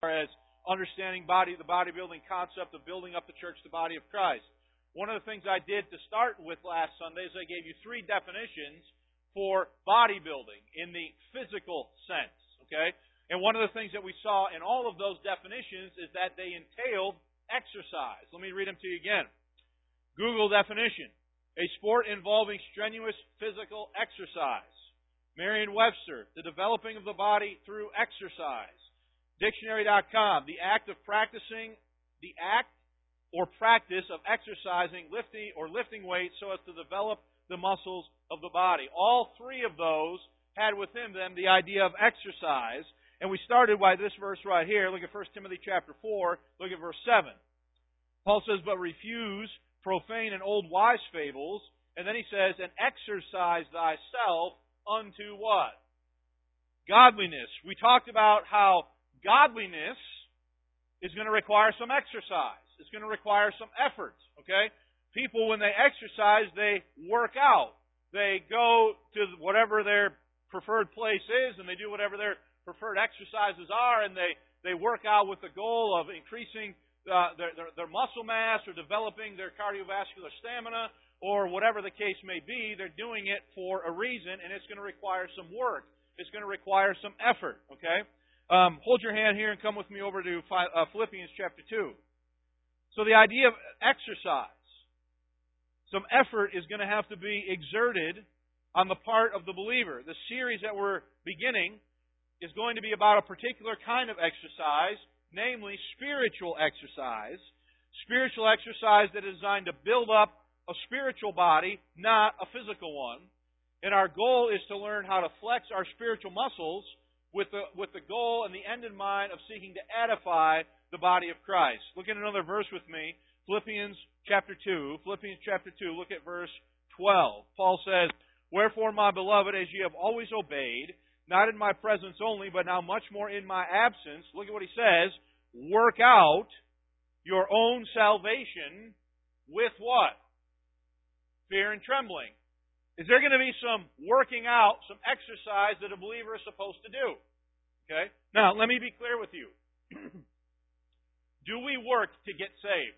as understanding the bodybuilding concept of building up the church, the body of Christ. One of the things I did to start with last Sunday is I gave you 3 definitions for bodybuilding in the physical sense. Okay? And one of the things that we saw in all of those definitions is that they entailed exercise. Let me read them to you again. Google definition: a sport involving strenuous physical exercise. Merriam-Webster: the developing of the body through exercise. Dictionary.com: the act or practice of exercising, lifting weights so as to develop the muscles of the body. All 3 of those had within them the idea of exercise. And we started by this verse right here. Look at 1 Timothy chapter 4. Look at verse 7. Paul says, "But refuse profane and old wise fables." And then he says, "And exercise thyself unto" what? Godliness. We talked about how godliness is going to require some exercise. It's going to require some effort. Okay? People, when they exercise, they work out. They go to whatever their preferred place is, and they do whatever their preferred exercises are, and they work out with the goal of increasing their muscle mass or developing their cardiovascular stamina or whatever the case may be. They're doing it for a reason, and it's going to require some work. It's going to require some effort. Okay? Hold your hand here and come with me over to Philippians chapter 2. So the idea of exercise, some effort is going to have to be exerted on the part of the believer. The series that we're beginning is going to be about a particular kind of exercise, namely spiritual exercise. Spiritual exercise that is designed to build up a spiritual body, not a physical one. And our goal is to learn how to flex our spiritual muscles with the goal and the end in mind of seeking to edify the body of Christ. Look at another verse with me. Philippians chapter 2. Philippians chapter 2, look at verse 12. Paul says, "Wherefore, my beloved, as ye have always obeyed, not in my presence only, but now much more in my absence," look at what he says, "work out your own salvation with" what? Fear and trembling. Is there going to be some working out, some exercise that a believer is supposed to do? Okay? Now, let me be clear with you. Do we work to get saved?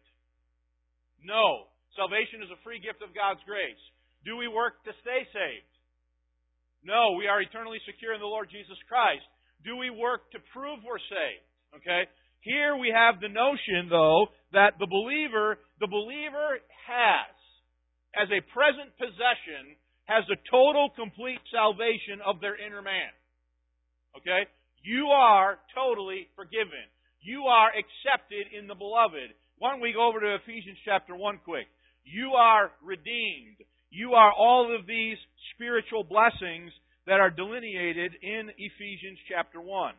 No. Salvation is a free gift of God's grace. Do we work to stay saved? No. We are eternally secure in the Lord Jesus Christ. Do we work to prove we're saved? Okay? Here we have the notion, though, that the believer has, as a present possession, has a total, complete salvation of their inner man. Okay? You are totally forgiven. You are accepted in the beloved. Why don't we go over to Ephesians chapter 1 quick? You are redeemed. You are all of these spiritual blessings that are delineated in Ephesians chapter 1.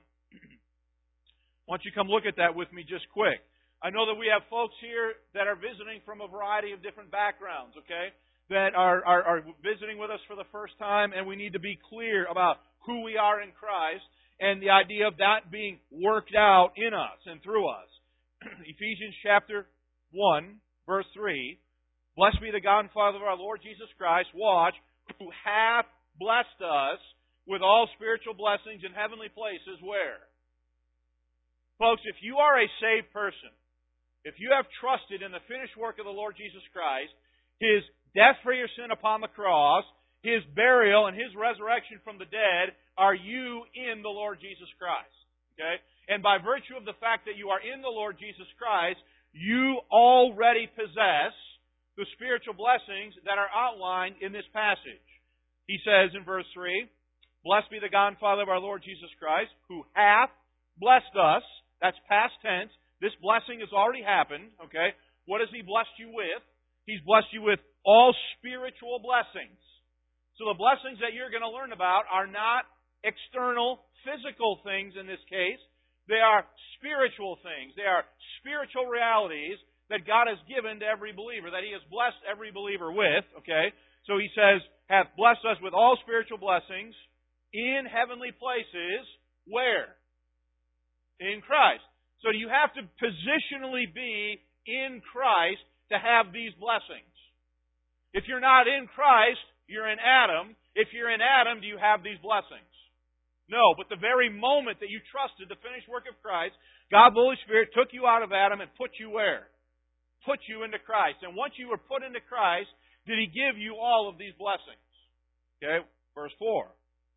Why don't you come look at that with me just quick? I know that we have folks here that are visiting from a variety of different backgrounds, okay? That are visiting with us for the first time, and we need to be clear about who we are in Christ and the idea of that being worked out in us and through us. Ephesians chapter 1, verse 3, "Blessed be the God and Father of our Lord Jesus Christ," watch, "who hath blessed us with all spiritual blessings in heavenly places," where? Folks, if you are a saved person, if you have trusted in the finished work of the Lord Jesus Christ, His death for your sin upon the cross, His burial, and His resurrection from the dead, are you in the Lord Jesus Christ? Okay? And by virtue of the fact that you are in the Lord Jesus Christ, you already possess the spiritual blessings that are outlined in this passage. He says in verse 3, "Blessed be the God and Father of our Lord Jesus Christ, who hath blessed us." That's past tense. This blessing has already happened. Okay? What has He blessed you with? He's blessed you with all spiritual blessings. So the blessings that you're going to learn about are not external, physical things in this case. They are spiritual things. They are spiritual realities that God has given to every believer, that He has blessed every believer with. Okay? So He says, hath blessed us with all spiritual blessings in heavenly places. Where? In Christ. So you have to positionally be in Christ to have these blessings. If you're not in Christ, you're in Adam. If you're in Adam, do you have these blessings? No, but the very moment that you trusted the finished work of Christ, God the Holy Spirit took you out of Adam and put you where? Put you into Christ. And once you were put into Christ, did He give you all of these blessings? Okay, verse 4.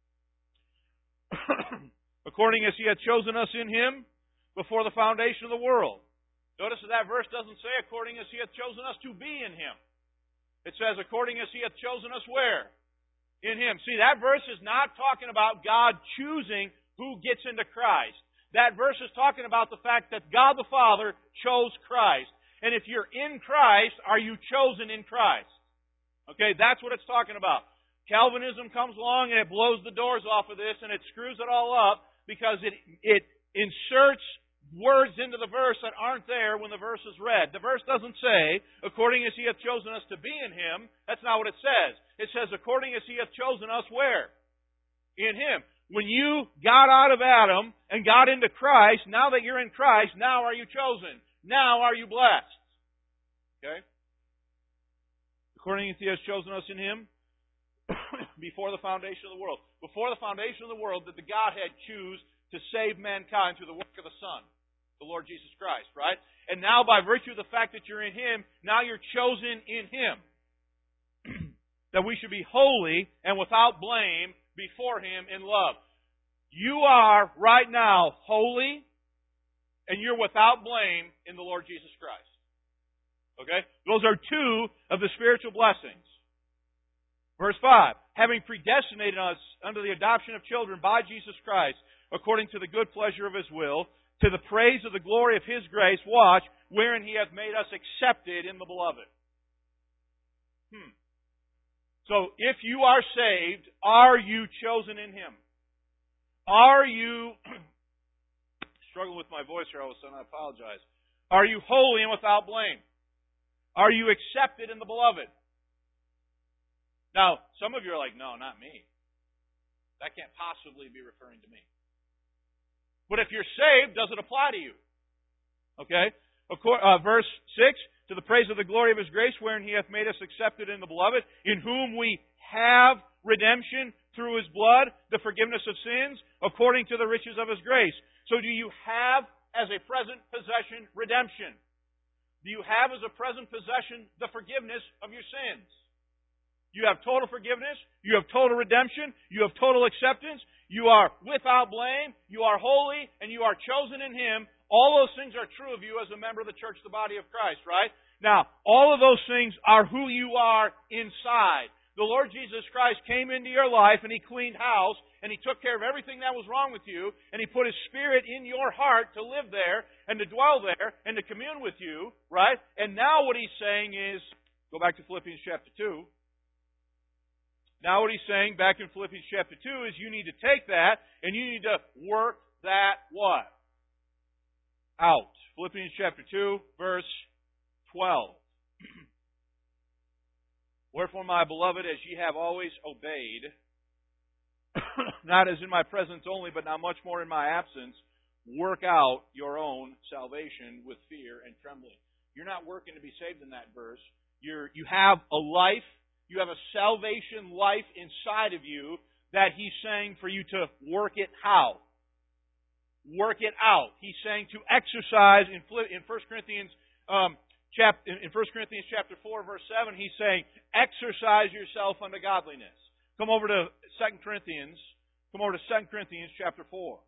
According as He had chosen us in Him before the foundation of the world. Notice that verse doesn't say according as He hath chosen us to be in Him. It says according as He hath chosen us where? In Him. See, that verse is not talking about God choosing who gets into Christ. That verse is talking about the fact that God the Father chose Christ. And if you're in Christ, are you chosen in Christ? Okay, that's what it's talking about. Calvinism comes along and it blows the doors off of this and it screws it all up because it inserts words into the verse that aren't there when the verse is read. The verse doesn't say, according as He hath chosen us to be in Him. That's not what it says. It says, according as He hath chosen us where? In Him. When you got out of Adam and got into Christ, now that you're in Christ, now are you chosen? Now are you blessed? Okay? According as He has chosen us in Him before the foundation of the world. Before the foundation of the world did the Godhead choose to save mankind through the work of the Son, the Lord Jesus Christ, right? And now by virtue of the fact that you're in Him, now you're chosen in Him. That we should be holy and without blame before Him in love. You are right now holy and you're without blame in the Lord Jesus Christ. Okay? Those are two of the spiritual blessings. Verse 5, having predestinated us unto the adoption of children by Jesus Christ, according to the good pleasure of His will, to the praise of the glory of His grace, watch, wherein He hath made us accepted in the Beloved. So, if you are saved, are you chosen in Him? Are you, struggling with my voice here all of a sudden, I apologize. Are you holy and without blame? Are you accepted in the Beloved? Now, some of you are like, no, not me. That can't possibly be referring to me. But if you're saved, does it apply to you? Okay? Verse 6, to the praise of the glory of His grace, wherein He hath made us accepted in the Beloved, in whom we have redemption through His blood, the forgiveness of sins, according to the riches of His grace. So do you have, as a present possession, redemption? Do you have, as a present possession, the forgiveness of your sins? You have total forgiveness. You have total redemption. You have total acceptance. You are without blame. You are holy. And you are chosen in Him. All those things are true of you as a member of the church, the body of Christ, right? Now, all of those things are who you are inside. The Lord Jesus Christ came into your life and He cleaned house and He took care of everything that was wrong with you and He put His Spirit in your heart to live there and to dwell there and to commune with you, right? And now what He's saying is, go back to Philippians chapter 2. Now what He's saying back in Philippians chapter 2 is you need to take that and you need to work that what? Out. Philippians chapter 2, verse 12. Wherefore, my beloved, as ye have always obeyed, not as in my presence only, but now much more in my absence, work out your own salvation with fear and trembling. You're not working to be saved in that verse. You have a life. You have a salvation life inside of you that He's saying for you to work it how? Work it out. He's saying to exercise in 1 Corinthians chapter 4, verse 7, He's saying, exercise yourself unto godliness. Come over to 2 Corinthians chapter 4.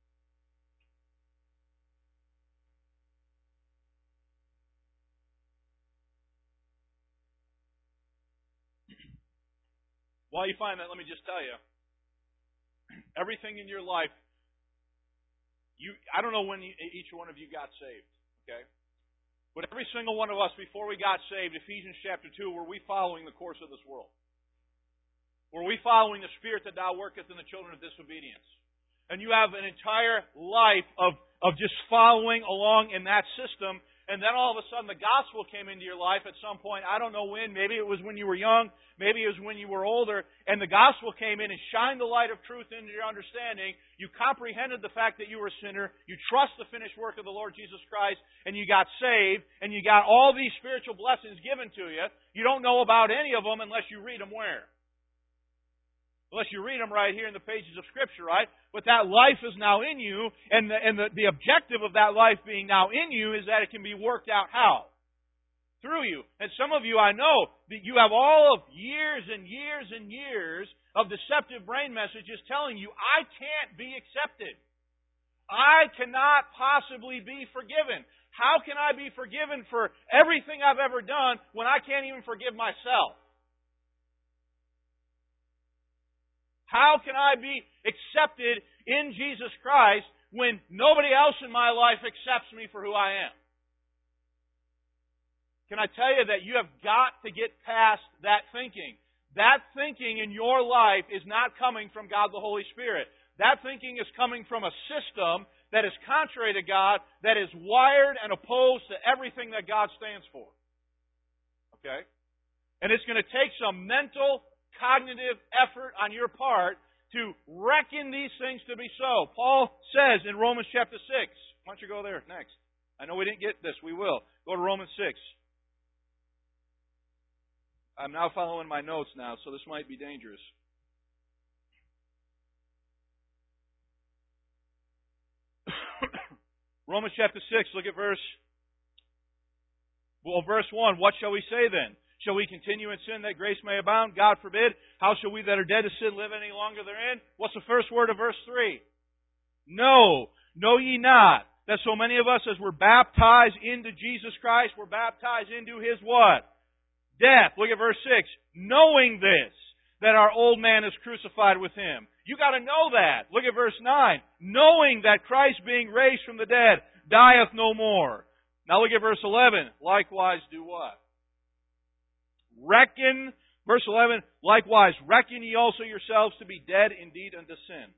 While you find that, let me just tell you, everything in your life, I don't know when each one of you got saved, okay? But every single one of us, before we got saved, Ephesians chapter 2, were we following the course of this world? Were we following the spirit that now worketh in the children of disobedience? And you have an entire life of just following along in that system, and then all of a sudden the gospel came into your life at some point. I don't know when. Maybe it was when you were young. Maybe it was when you were older. And the gospel came in and shined the light of truth into your understanding. You comprehended the fact that you were a sinner. You trust the finished work of the Lord Jesus Christ. And you got saved. And you got all these spiritual blessings given to you. You don't know about any of them unless you read them where? Unless you read them right here in the pages of Scripture, right? But that life is now in you, and the objective of that life being now in you is that it can be worked out how? Through you. And some of you, I know, that you have all of years and years and years of deceptive brain messages telling you, I can't be accepted. I cannot possibly be forgiven. How can I be forgiven for everything I've ever done when I can't even forgive myself? How can I be accepted in Jesus Christ when nobody else in my life accepts me for who I am? Can I tell you that you have got to get past that thinking? That thinking in your life is not coming from God the Holy Spirit. That thinking is coming from a system that is contrary to God, that is wired and opposed to everything that God stands for. Okay? And it's going to take some mental, cognitive effort on your part to reckon these things to be so. Paul says in Romans chapter 6, why don't you go there next? I know we didn't get this. We will. Go to Romans 6. I'm now following my notes now, so this might be dangerous. Romans chapter 6, look at verse 1. What shall we say then? Shall we continue in sin that grace may abound? God forbid. How shall we that are dead to sin live any longer therein? What's the first word of verse 3? No, know ye not that so many of us as were baptized into Jesus Christ were baptized into His what? Death. Look at verse 6. Knowing this, that our old man is crucified with Him. You got to know that. Look at verse 9. Knowing that Christ being raised from the dead dieth no more. Now look at verse 11. Likewise do what? Reckon, verse 11, likewise, reckon ye also yourselves to be dead indeed unto sin.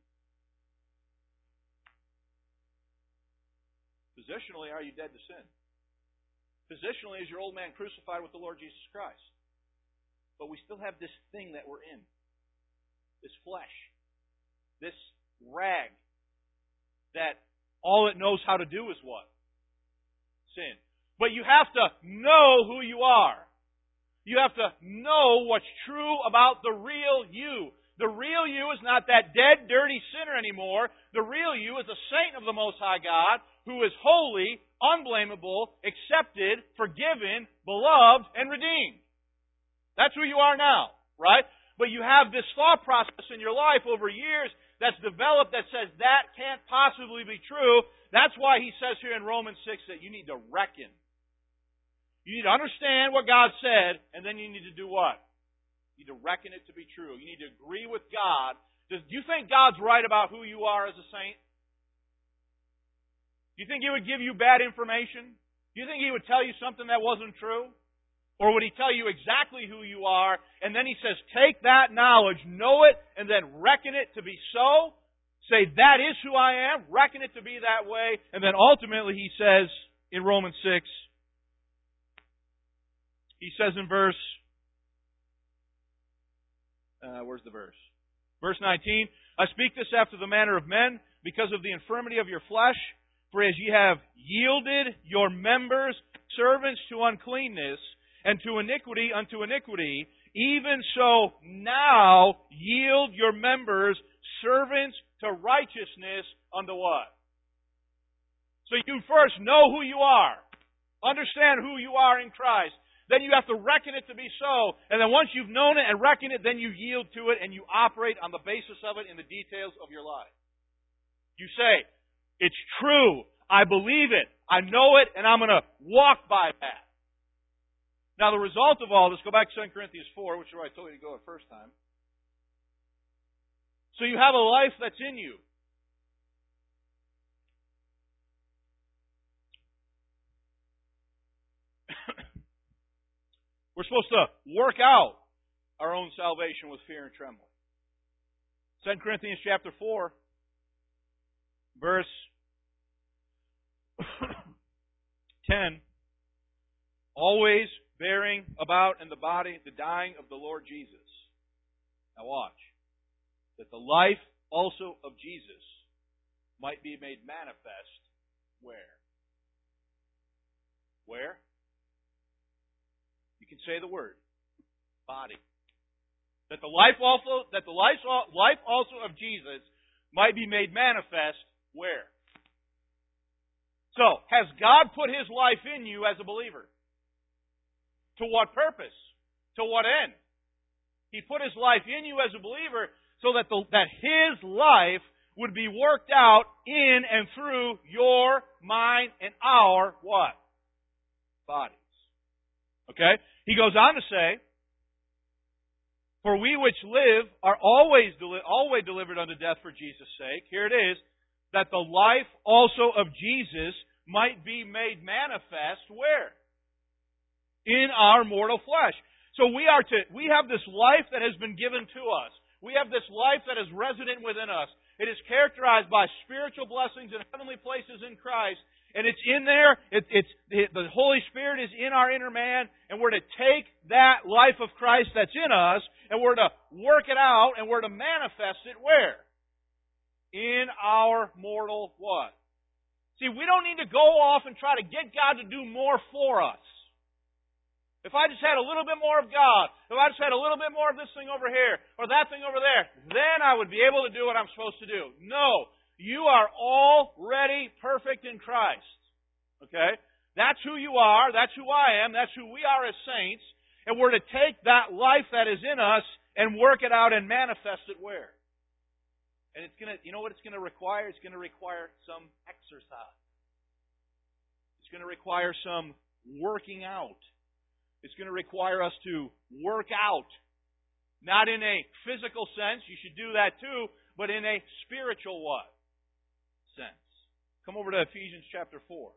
Positionally, are you dead to sin? Positionally, is your old man crucified with the Lord Jesus Christ? But we still have this thing that we're in. This flesh. This rag. That all it knows how to do is what? Sin. But you have to know who you are. You have to know what's true about the real you. The real you is not that dead, dirty sinner anymore. The real you is a saint of the Most High God who is holy, unblameable, accepted, forgiven, beloved, and redeemed. That's who you are now, right? But you have this thought process in your life over years that's developed that says that can't possibly be true. That's why he says here in Romans 6 that you need to reckon. You need to understand what God said, and then you need to do what? You need to reckon it to be true. You need to agree with God. Do you think God's right about who you are as a saint? Do you think He would give you bad information? Do you think He would tell you something that wasn't true? Or would He tell you exactly who you are, and then He says, take that knowledge, know it, and then reckon it to be so? Say, that is who I am, reckon it to be that way, and then ultimately He says in Romans 6, He says in verse, where's the verse? Verse 19, I speak this after the manner of men, because of the infirmity of your flesh, for as ye have yielded your members servants to uncleanness, and to iniquity unto iniquity, even so now yield your members servants to righteousness unto what? So you first know who you are. Understand who you are in Christ. Then you have to reckon it to be so. And then once you've known it and reckoned it, then you yield to it and you operate on the basis of it in the details of your life. You say, it's true. I believe it. I know it, and I'm going to walk by that. Now, the result of all this, go back to 2 Corinthians 4, which is where I told you to go the first time. So you have a life that's in you. We're supposed to work out our own salvation with fear and trembling. 2 Corinthians chapter 4, verse 10. Always bearing about in the body the dying of the Lord Jesus. Now watch. That the life also of Jesus might be made manifest where? Where? You can say the word. Body. That the life also of Jesus might be made manifest where? So, has God put His life in you as a believer? To what purpose? To what end? He put His life in you as a believer so that His life would be worked out in and through your, mine, and our what? Bodies. Okay? He goes on to say, for we which live are always delivered unto death for Jesus' sake. Here it is, that the life also of Jesus might be made manifest where? In our mortal flesh. So we have this life that has been given to us. We have this life that is resident within us. It is characterized by spiritual blessings in heavenly places in Christ. And it's in there. The Holy Spirit is in our inner man. And we're to take that life of Christ that's in us and we're to work it out and we're to manifest it where? In our mortal what? See, we don't need to go off and try to get God to do more for us. If I just had a little bit more of God, if I just had a little bit more of this thing over here, or that thing over there, then I would be able to do what I'm supposed to do. No. You are already perfect in Christ. Okay? That's who you are. That's who I am. That's who we are as saints. And we're to take that life that is in us and work it out and manifest it where? And it's going to, you know what it's going to require? It's going to require some exercise. It's going to require some working out. It's going to require us to work out. Not in a physical sense, you should do that too, but in a spiritual what? Sense. Come over to Ephesians chapter 4.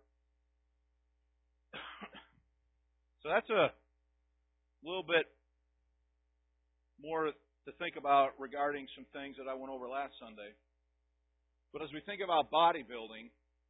So that's a little bit more to think about regarding some things that I went over last Sunday. But as we think about bodybuilding,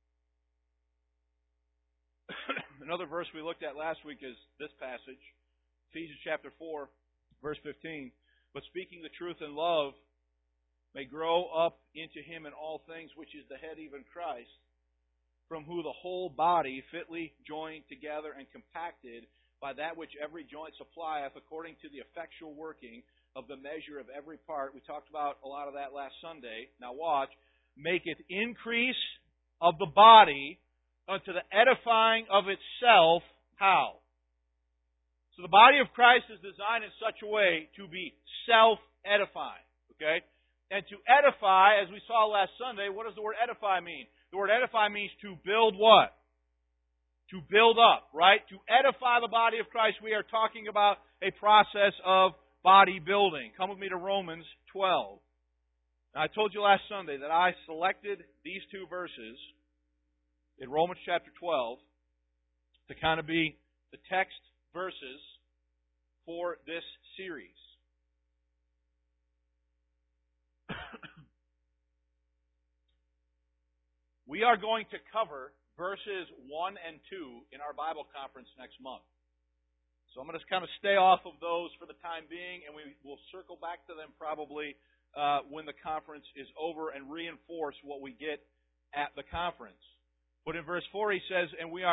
another verse we looked at last week is this passage, Ephesians chapter 4, verse 15. But speaking the truth in love may grow up into Him in all things, which is the head, even Christ, from who the whole body fitly joined together and compacted by that which every joint supplieth, according to the effectual working of the measure of every part. We talked about a lot of that last Sunday. Now watch. Maketh increase of the body unto the edifying of itself. How? So the body of Christ is designed in such a way to be self-edifying. Okay? And to edify, as we saw last Sunday, what does the word edify mean? The word edify means to build what? To build up, right? To edify the body of Christ, we are talking about a process of bodybuilding. Come with me to Romans 12. Now, I told you last Sunday that I selected these two verses in Romans chapter 12 to kind of be the text verses for this series. We are going to cover verses 1 and 2 in our Bible conference next month. So I'm going to kind of stay off of those for the time being, and we will circle back to them probably when the conference is over and reinforce what we get at the conference. But in verse 4 he says,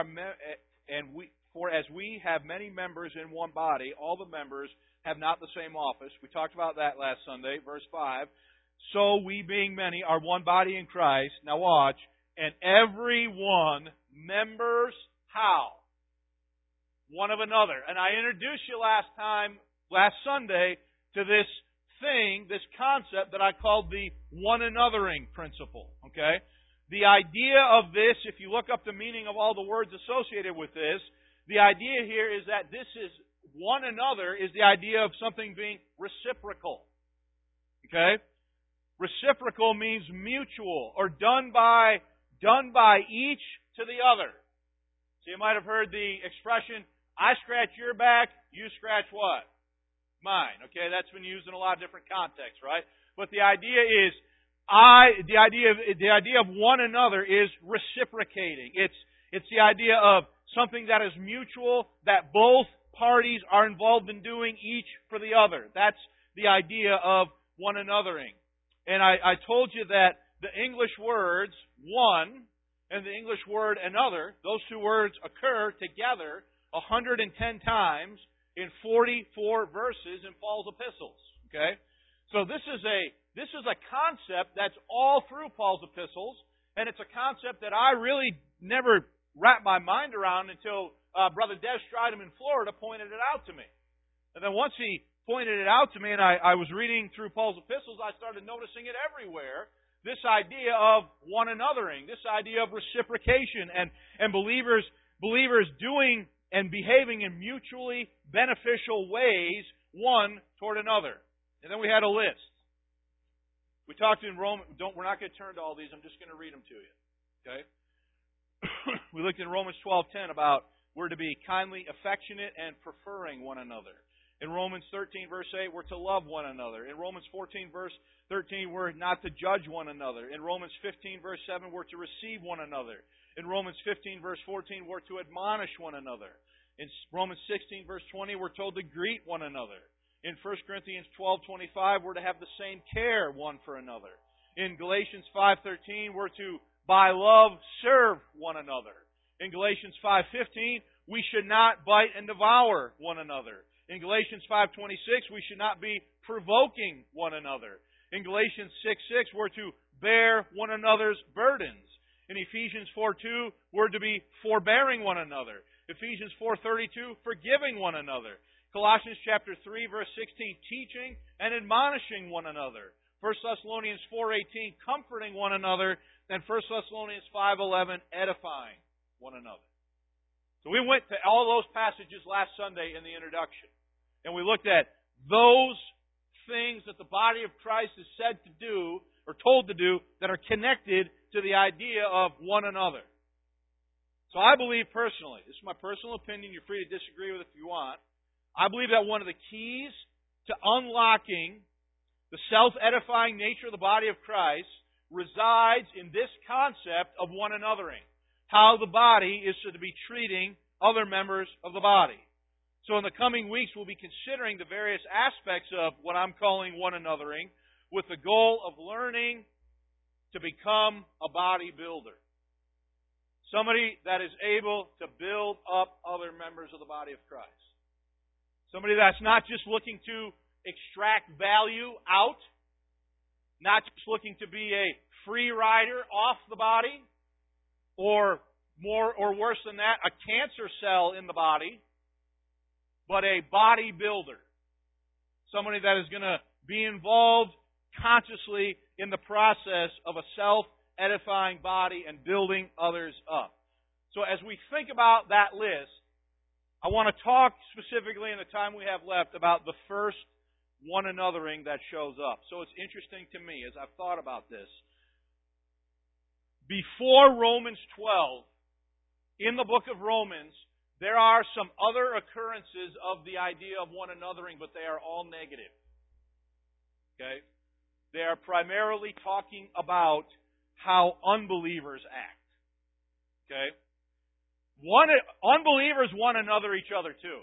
For as we have many members in one body, all the members have not the same office. We talked about that last Sunday. Verse 5. So we being many are one body in Christ. Now watch. And every one members how? One of another. And I introduced you last Sunday, to this thing, this concept that I called the one anothering principle. Okay? The idea of this, if you look up the meaning of all the words associated with this, the idea here is that this is one another is the idea of something being reciprocal. Okay? Reciprocal means mutual or done by each to the other. So you might have heard the expression, I scratch your back, you scratch what? Mine. Okay, that's been used in a lot of different contexts, right? But the idea is the idea of one another is reciprocating. It's the idea of something that is mutual, that both parties are involved in doing each for the other. That's the idea of one anothering. And I told you that the English words one and the English word another, those two words occur together 110 times in 44 verses in Paul's epistles. Okay? So this is a concept that's all through Paul's epistles, and it's a concept that I really never wrapped my mind around until Brother Des Stridham in Florida pointed it out to me. And then once he pointed it out to me and I was reading through Paul's epistles, I started noticing it everywhere. This idea of one anothering, this idea of reciprocation and believers doing and behaving in mutually beneficial ways one toward another. And then we had a list. We talked in Romans. We're not going to turn to all these. I'm just going to read them to you. Okay? We looked in Romans 12:10 about we're to be kindly affectionate and preferring one another. In Romans 13, verse 8, we're to love one another. In Romans 14, verse 13, we're not to judge one another. In Romans 15, verse 7, we're to receive one another. In Romans 15, verse 14, we're to admonish one another. In Romans 16, verse 20, we're told to greet one another. In 1 Corinthians 12:25, we're to have the same care one for another. In Galatians 5:13, we're to, by love, serve one another. In Galatians 5:15, we should not bite and devour one another. In Galatians 5:26, we should not be provoking one another. In Galatians 6:6, we're to bear one another's burdens. In Ephesians 4:2, we're to be forbearing one another. Ephesians 4:32, forgiving one another. Colossians chapter 3, verse 16, teaching and admonishing one another. 1 Thessalonians 4:18, comforting one another. And 1 Thessalonians 5:11, edifying one another. So we went to all those passages last Sunday in the introduction. And we looked at those things that the body of Christ is said to do, or told to do, that are connected to the idea of one another. So I believe personally, this is my personal opinion, you're free to disagree with it if you want, I believe that one of the keys to unlocking the self-edifying nature of the body of Christ resides in this concept of one anothering. How the body is to be treating other members of the body. So in the coming weeks, we'll be considering the various aspects of what I'm calling one anothering with the goal of learning to become a bodybuilder. Somebody that is able to build up other members of the body of Christ. Somebody that's not just looking to extract value out, not just looking to be a free rider off the body, or more or worse than that, a cancer cell in the body, but a bodybuilder. Somebody that is going to be involved consciously in the process of a self-edifying body and building others up. So as we think about that list, I want to talk specifically in the time we have left about the first one anothering that shows up. So it's interesting to me as I've thought about this. Before Romans 12, in the book of Romans, there are some other occurrences of the idea of one anothering, but they are all negative. Okay? They are primarily talking about how unbelievers act. Okay? Unbelievers one another each other too.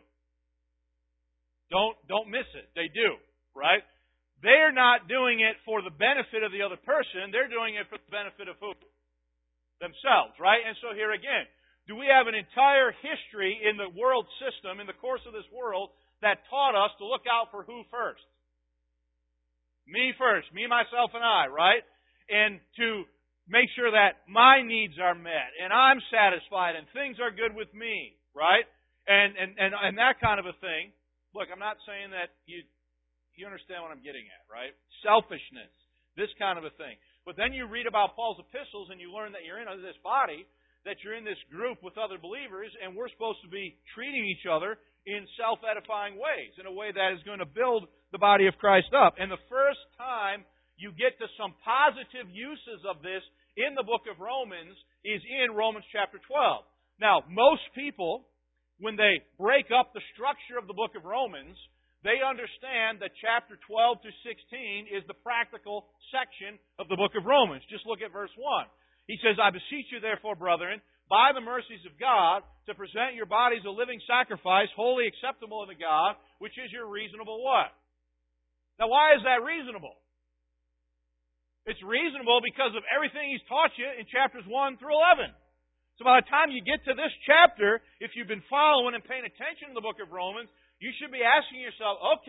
Don't miss it. They do, right? They're not doing it for the benefit of the other person. They're doing it for the benefit of who? Themselves, right? And so here again, do we have an entire history in the world system, in the course of this world, that taught us to look out for who first? Me first. Me, myself, and I, right? And to make sure that my needs are met, and I'm satisfied, and things are good with me, right? And that kind of a thing. Look, I'm not saying that you understand what I'm getting at, right? Selfishness, this kind of a thing. But then you read about Paul's epistles and you learn that you're in this body, that you're in this group with other believers, and we're supposed to be treating each other in self-edifying ways, in a way that is going to build the body of Christ up. And the first time you get to some positive uses of this in the book of Romans is in Romans chapter 12. Now, most people, when they break up the structure of the book of Romans, they understand that chapter 12 to 16 is the practical section of the book of Romans. Just look at verse 1. He says, I beseech you therefore, brethren, by the mercies of God, to present your bodies a living sacrifice, wholly acceptable unto God, which is your reasonable what? Now, why is that reasonable? It's reasonable because of everything he's taught you in chapters 1 through 11. So by the time you get to this chapter, if you've been following and paying attention to the book of Romans, you should be asking yourself, okay,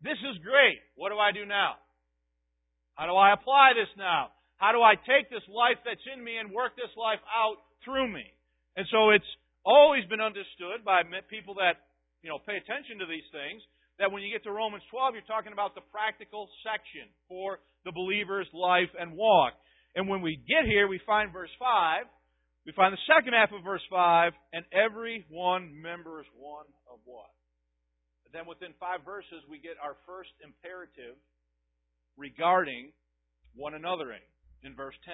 this is great. What do I do now? How do I apply this now? How do I take this life that's in me and work this life out through me? And so it's always been understood by people that, pay attention to these things, that when you get to Romans 12, you're talking about the practical section for the believer's life and walk. And when we get here, we find verse 5. We find the second half of verse 5, and every one members one of what? And then within 5 verses, we get our first imperative regarding one anothering in verse 10.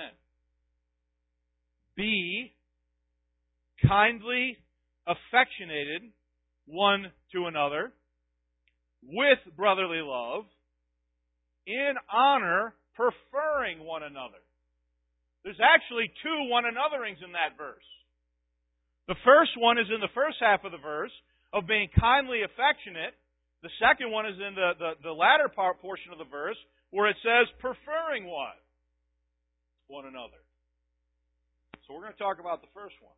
Be kindly affectionated one to another with brotherly love, in honor, preferring one another. There's actually 2 one anotherings in that verse. The first one is in the first half of the verse of being kindly affectionate. The second one is in the latter portion of the verse where it says preferring what? One another. So we're going to talk about the first one.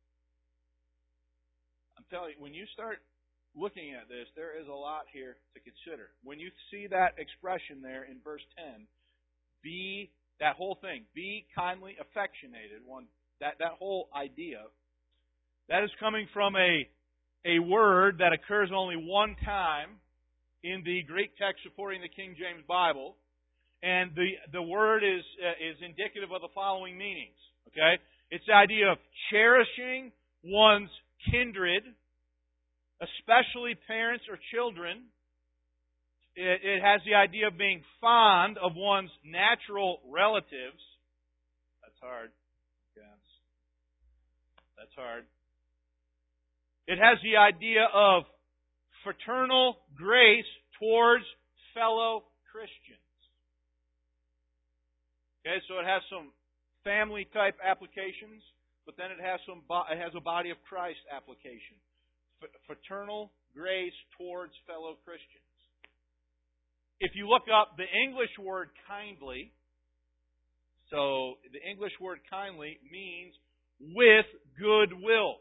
I'm telling you, when you start looking at this, there is a lot here to consider. When you see that expression there in verse 10, that whole thing, be kindly affectionated, that whole idea, that is coming from a word that occurs only one time in the Greek text supporting the King James Bible, and the word is indicative of the following meanings. Okay, it's the idea of cherishing one's kindred, especially parents or children. It has the idea of being fond of one's natural relatives. That's hard. Yes. That's hard. It has the idea of fraternal grace towards fellow Christians. Okay, so it has some family type applications, but then it has a body of Christ application. Fraternal grace towards fellow Christians. If you look up the English word kindly, so the English word kindly means with goodwill.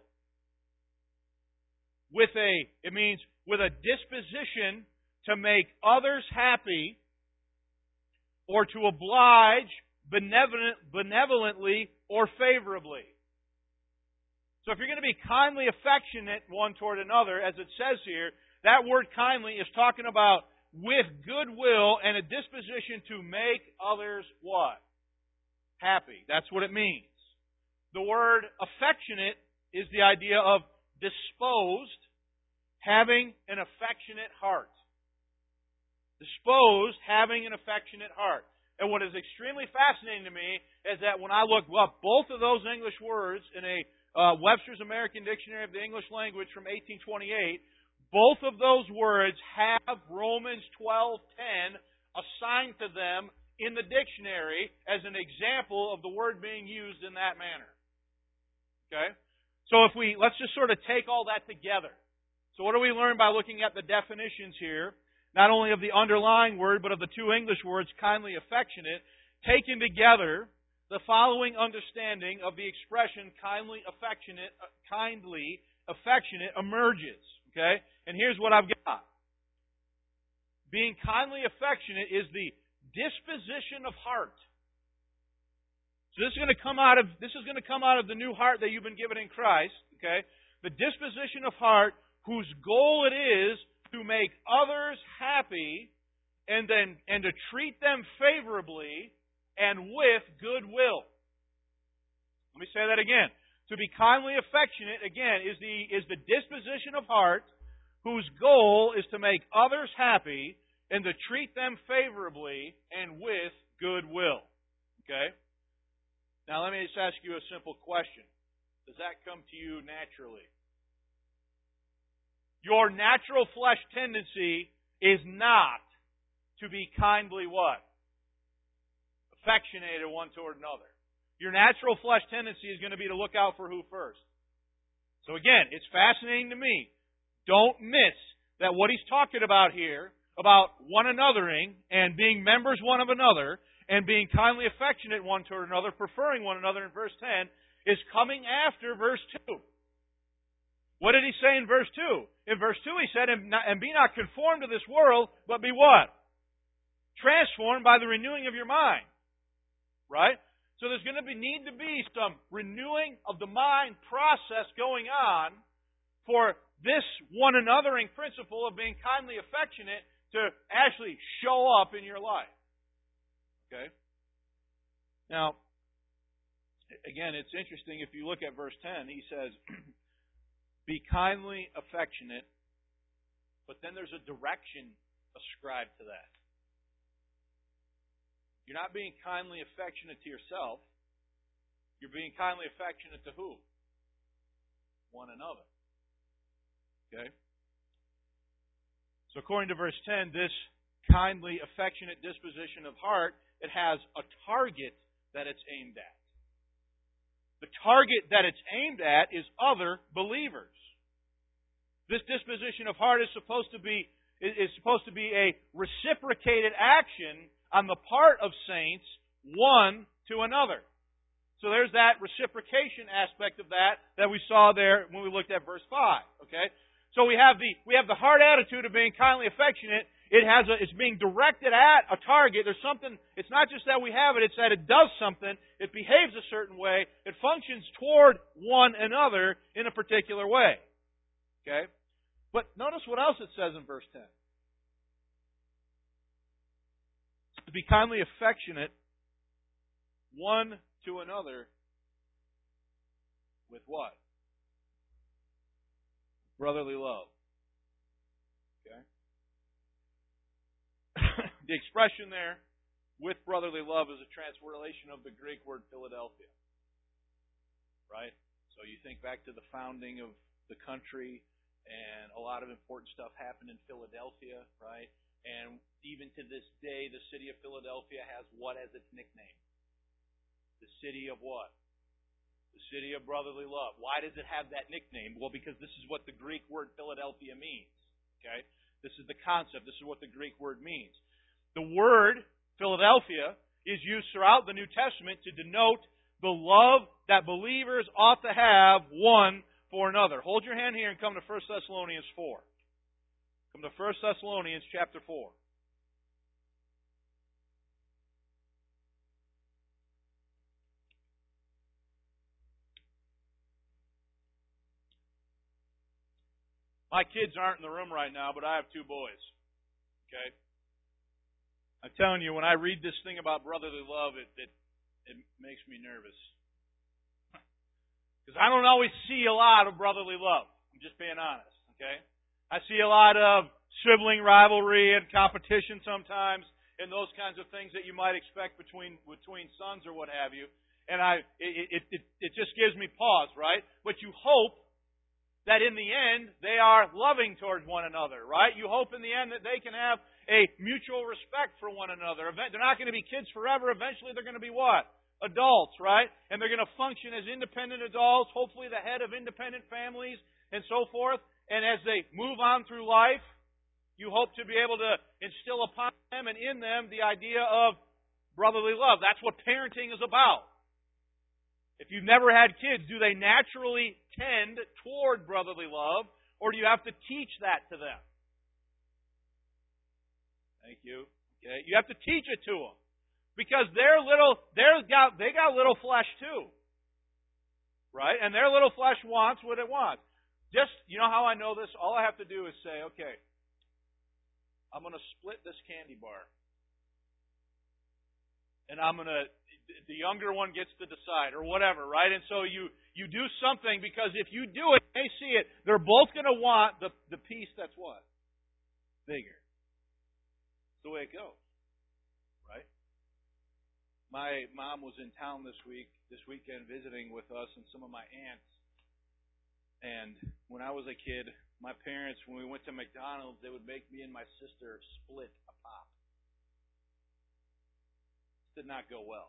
It means with a disposition to make others happy or to oblige benevolently or favorably. So if you're going to be kindly affectionate one toward another, as it says here, that word kindly is talking about with goodwill and a disposition to make others what? Happy. That's what it means. The word affectionate is the idea of disposed, having an affectionate heart. Disposed, having an affectionate heart. And what is extremely fascinating to me is that when I look up both of those English words in a Webster's American Dictionary of the English Language from 1828, both of those words have Romans 12:10 assigned to them in the dictionary as an example of the word being used in that manner. Okay? So let's just sort of take all that together. So what do we learn by looking at the definitions here? Not only of the underlying word, but of the 2 English words, kindly affectionate. Taken together, the following understanding of the expression kindly affectionate emerges. Okay? And here's what I've got. Being kindly affectionate is the disposition of heart. So this is going to come out of the new heart that you've been given in Christ. Okay? The disposition of heart whose goal it is to make others happy and to treat them favorably and with goodwill. Let me say that again. To be kindly affectionate, again, is the disposition of heart whose goal is to make others happy and to treat them favorably and with goodwill. Okay? Now let me just ask you a simple question. Does that come to you naturally? Your natural flesh tendency is not to be kindly what? Affectionated one toward another. Your natural flesh tendency is going to be to look out for who first? So again, it's fascinating to me. Don't miss that what he's talking about here, about one anothering and being members one of another and being kindly affectionate one toward another, preferring one another in verse 10, is coming after verse 2. What did he say in verse 2? In verse 2 he said, and be not conformed to this world, but be what? Transformed by the renewing of your mind. Right? So there's going to need to be some renewing of the mind process going on for this one anothering principle of being kindly affectionate to actually show up in your life. Okay? Now, again, it's interesting if you look at verse 10, he says, be kindly affectionate, but then there's a direction ascribed to that. You're not being kindly affectionate to yourself. You're being kindly affectionate to who? One another. Okay? So according to verse 10, this kindly affectionate disposition of heart, it has a target that it's aimed at. The target that it's aimed at is other believers. This disposition of heart is supposed to be a reciprocated action on the part of saints, one to another. So there's that reciprocation aspect of that we saw there when we looked at verse 5. Okay? So we have the heart attitude of being kindly affectionate. It's being directed at a target. There's something, it's not just that we have it, it's that it does something, it behaves a certain way, it functions toward one another in a particular way. Okay? But notice what else it says in verse 10. To be kindly affectionate one to another with what? Brotherly love. Okay? The expression there, with brotherly love, is a translation of the Greek word Philadelphia. Right? So you think back to the founding of the country, and a lot of important stuff happened in Philadelphia, right? And even to this day, the city of Philadelphia has what as its nickname? The city of what? The city of brotherly love. Why does it have that nickname? Well, because this is what the Greek word Philadelphia means. Okay? This is the concept. This is what the Greek word means. The word Philadelphia is used throughout the New Testament to denote the love that believers ought to have one for another. Hold your hand here and come to 1 Thessalonians 4. Come to 1 Thessalonians chapter 4. My kids aren't in the room right now, but I have two boys. Okay? I'm telling you, when I read this thing about brotherly love, it makes me nervous. Because I don't always see a lot of brotherly love. I'm just being honest. Okay? I see a lot of sibling rivalry and competition sometimes, and those kinds of things that you might expect between sons or what have you. And it just gives me pause, right? But you hope that in the end they are loving towards one another, right? You hope in the end that they can have a mutual respect for one another. They're not going to be kids forever. Eventually they're going to be what? Adults, right? And they're going to function as independent adults, hopefully the head of independent families and so forth. And as they move on through life, you hope to be able to instill upon them and in them the idea of brotherly love. That's what parenting is about. If you've never had kids, do they naturally tend toward brotherly love, or do you have to teach that to them? Thank you. Okay, you have to teach it to them because they got little flesh too, right? And their little flesh wants what it wants. Just, you know how I know this? All I have to do is say, okay, I'm going to split this candy bar, and the younger one gets to decide, or whatever, right? And so you do something, because if you do it, they see it, they're both going to want the piece that's what? Bigger. That's the way it goes, right? My mom was in town this weekend visiting with us and some of my aunts. And when I was a kid, my parents, when we went to McDonald's, they would make me and my sister split a pop. It did not go well.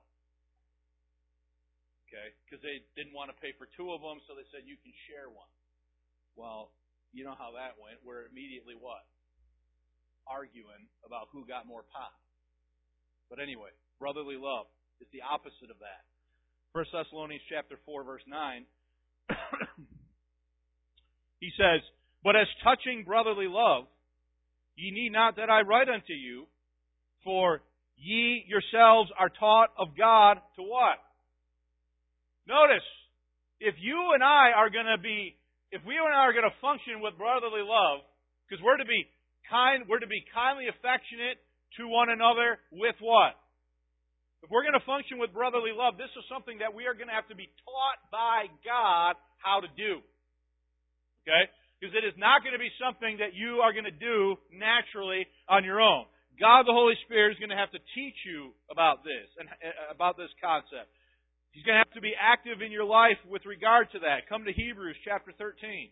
Okay? Because they didn't want to pay for two of them, so they said, you can share one. Well, you know how that went. We're immediately what? Arguing about who got more pop. But anyway, brotherly love is the opposite of that. 1 Thessalonians chapter 4, verse 9, He says, "But as touching brotherly love, ye need not that I write unto you, for ye yourselves are taught of God to" what? Notice, if you and I are going to function with brotherly love, because we're to be kindly affectionate to one another with what? If we're going to function with brotherly love, this is something that we are going to have to be taught by God how to do. Okay? Because it is not going to be something that you are going to do naturally on your own. God the Holy Spirit is going to have to teach you about this and about this concept. He's going to have to be active in your life with regard to that. Come to Hebrews chapter 13.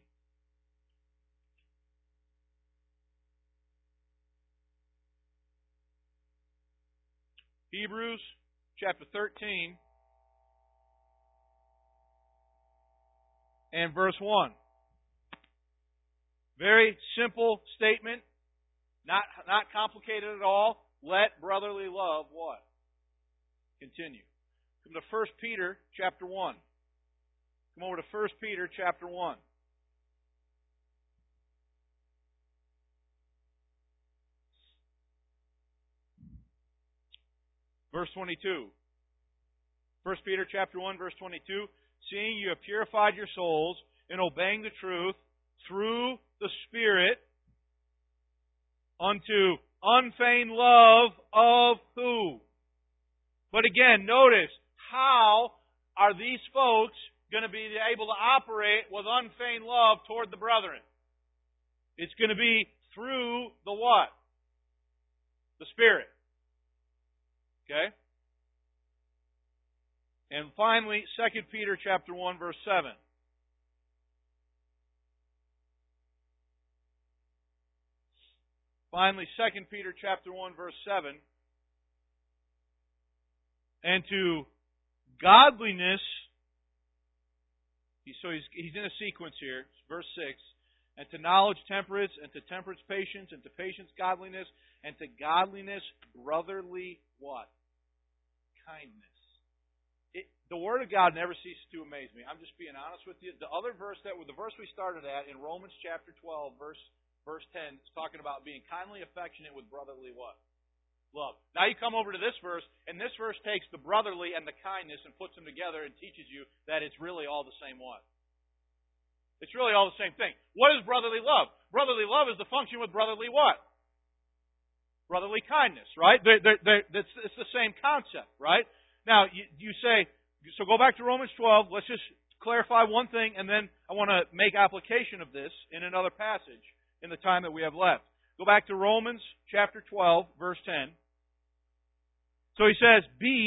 Hebrews chapter 13 and verse 1. Very simple statement, not complicated at all. Let brotherly love what? Continue. Come to 1 Peter chapter 1. Come over to 1 Peter chapter 1. Verse 22. 1 Peter chapter 1, verse 22. "Seeing you have purified your souls in obeying the truth through the Spirit unto unfeigned love of" who? But again, notice, how are these folks going to be able to operate with unfeigned love toward the brethren? It's going to be through the what? The Spirit. Okay? And finally, 2 Peter chapter 1, verse 7. Finally, 2 Peter chapter 1, verse 7. "And to godliness," so he's in a sequence here, verse 6, "and to knowledge temperance, and to temperance patience, and to patience godliness, and to godliness brotherly" what? Kindness. The Word of God never ceases to amaze me. I'm just being honest with you. The verse we started at in Romans chapter 12, verse 10, is talking about being kindly affectionate with brotherly what? Love. Now you come over to this verse, and this verse takes the brotherly and the kindness and puts them together and teaches you that it's really all the same what? It's really all the same thing. What is brotherly love? Brotherly love is the function with brotherly what? Brotherly kindness, right? It's the same concept, right? Now, you say, so go back to Romans 12. Let's just clarify one thing, and then I want to make application of this in another passage in the time that we have left. Go back to Romans chapter 12, verse 10. So he says,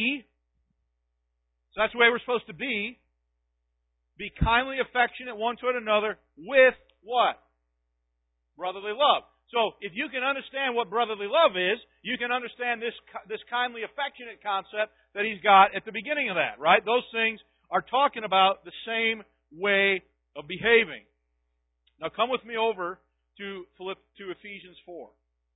so that's the way we're supposed to be kindly affectionate one toward another with what? Brotherly love. So, if you can understand what brotherly love is, you can understand this kindly affectionate concept that he's got at the beginning of that, right? Those things are talking about the same way of behaving. Now, come with me over to Ephesians 4.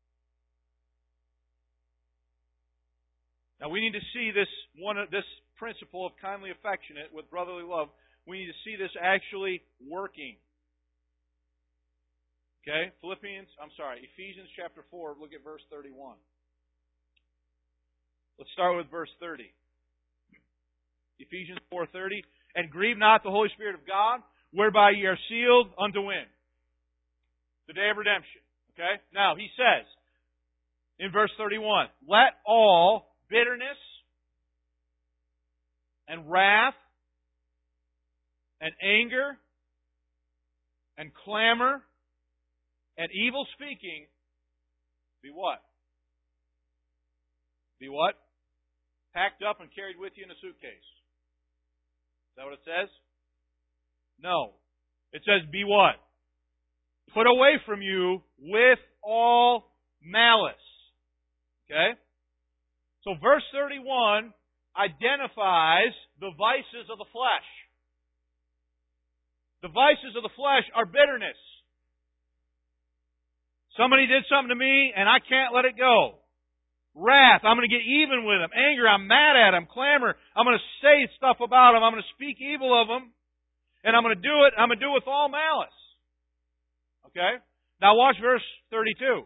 Now, we need to see this principle of kindly affectionate with brotherly love. We need to see this actually working. Okay, Ephesians chapter 4, look at verse 31. Let's start with verse 30. Ephesians 4:30. "And grieve not the Holy Spirit of God, whereby ye are sealed unto when? The day of redemption." Okay? Now, he says, in verse 31, "Let all bitterness and wrath and anger and clamor and evil speaking be" what? Be what? Packed up and carried with you in a suitcase. Is that what it says? No. It says be what? Put away from you with all malice. Okay? So verse 31 identifies the vices of the flesh. The vices of the flesh are bitterness. Somebody did something to me and I can't let it go. Wrath, I'm going to get even with them. Anger, I'm mad at them. Clamor, I'm going to say stuff about them. I'm going to speak evil of them. And I'm going to do it with all malice. Okay? Now watch verse 32.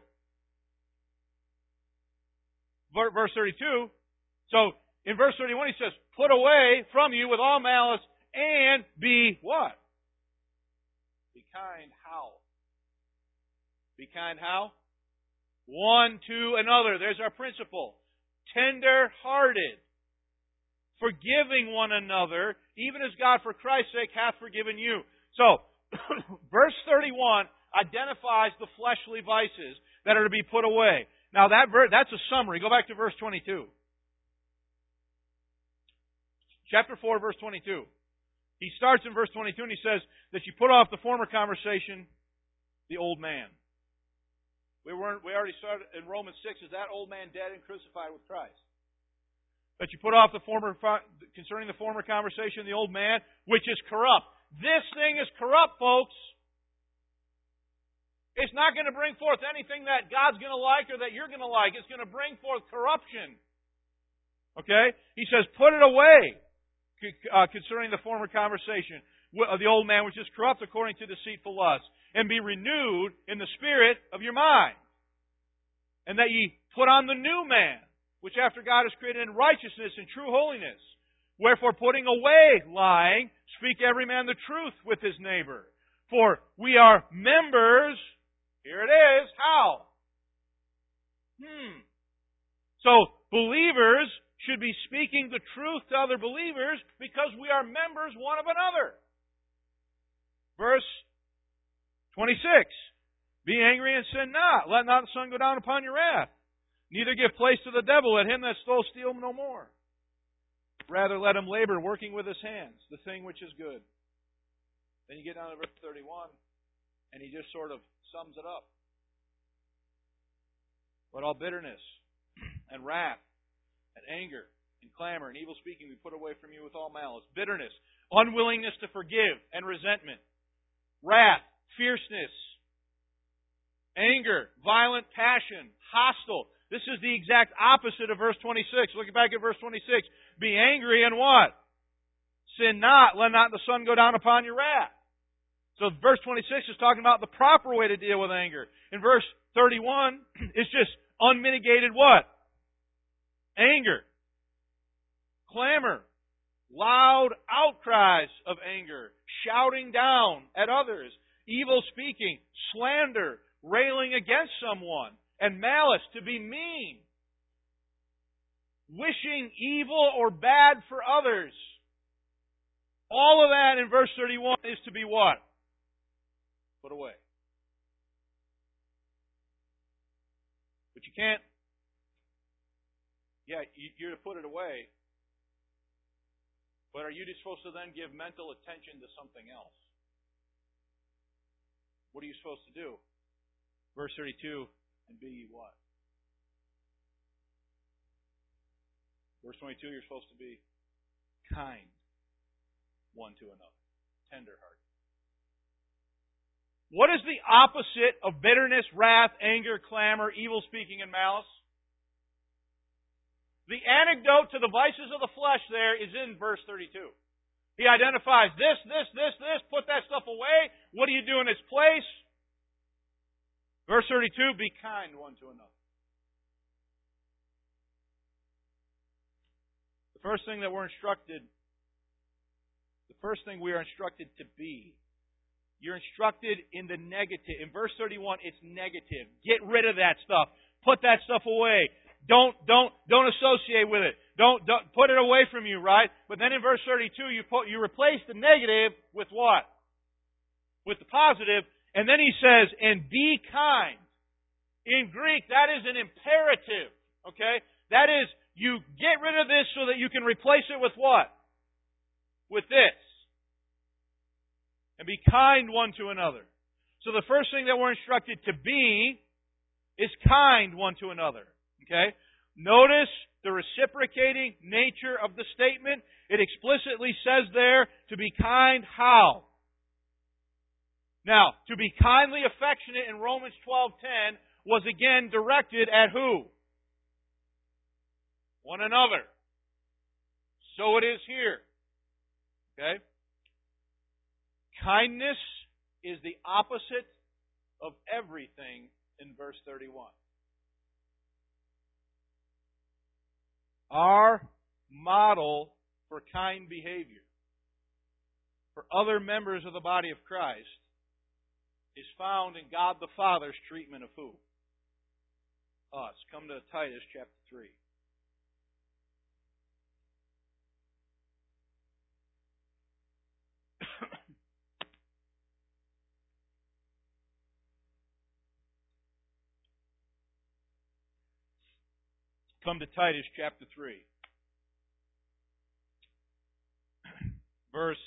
Verse 32. So, in verse 31 he says, put away from you with all malice and be what? Be kind how? Be kind how? One to another. There's our principle. Tender-hearted. Forgiving one another, even as God for Christ's sake hath forgiven you. So, verse 31 identifies the fleshly vices that are to be put away. Now, that's a summary. Go back to verse 22. Chapter 4, verse 22. He starts in verse 22 and he says that you put off the former conversation, the old man. We already started in Romans 6, is that old man dead and crucified with Christ? That you put off concerning the former conversation, the old man, which is corrupt. This thing is corrupt, folks. It's not going to bring forth anything that God's going to like or that you're going to like. It's going to bring forth corruption. Okay? He says, put it away concerning the former conversation of the old man, which is corrupt according to deceitful lust, and be renewed in the spirit of your mind. And that ye put on the new man, which after God is created in righteousness and true holiness. Wherefore, putting away lying, speak every man the truth with his neighbor. For we are members, here it is, how? So, believers should be speaking the truth to other believers because we are members one of another. Verse 26. Be angry and sin not. Let not the sun go down upon your wrath. Neither give place to the devil. Let him that stole steal no more. Rather let him labor, working with his hands, the thing which is good. Then you get down to verse 31, and he just sort of sums it up. But all bitterness and wrath and anger and clamor and evil speaking we put away from you with all malice. Bitterness, unwillingness to forgive and resentment. Wrath, fierceness, anger, violent passion, hostile. This is the exact opposite of verse 26. Look back at verse 26. Be angry and what? Sin not. Let not the sun go down upon your wrath. So verse 26 is talking about the proper way to deal with anger. In verse 31, it's just unmitigated what? Anger. Clamor. Loud outcries of anger. Shouting down at others. Evil speaking. Slander. Railing against someone. And malice, to be mean. Wishing evil or bad for others. All of that in verse 31 is to be what? Put away. But you can't. Yeah, you're to put it away. But are you supposed to then give mental attention to something else? What are you supposed to do? Verse 32, and be ye what? Verse 22, you're supposed to be kind one to another. Tender-hearted. What is the opposite of bitterness, wrath, anger, clamor, evil speaking, and malice? The antidote to the vices of the flesh there is in verse 32. He identifies this, put that stuff away. What do you do in its place? Verse 32, be kind one to another. The first thing we are instructed to be. You're instructed in the negative. In verse 31, it's negative. Get rid of that stuff. Put that stuff away. Don't associate with it. Don't put it away from you, right? But then in verse 32, you replace the negative with what? With the positive. And then he says, and be kind. In Greek, that is an imperative. Okay? That is, you get rid of this so that you can replace it with what? With this. And be kind one to another. So the first thing that we're instructed to be is kind one to another. Okay? Notice the reciprocating nature of the statement. It explicitly says there to be kind how? Now, to be kindly affectionate in Romans 12:10 was again directed at who? One another. So it is here. Okay? Kindness is the opposite of everything in verse 31. Our model for kind behavior for other members of the body of Christ is found in God the Father's treatment of who? Us. Come to Titus chapter 3. Come to Titus chapter 3. Verse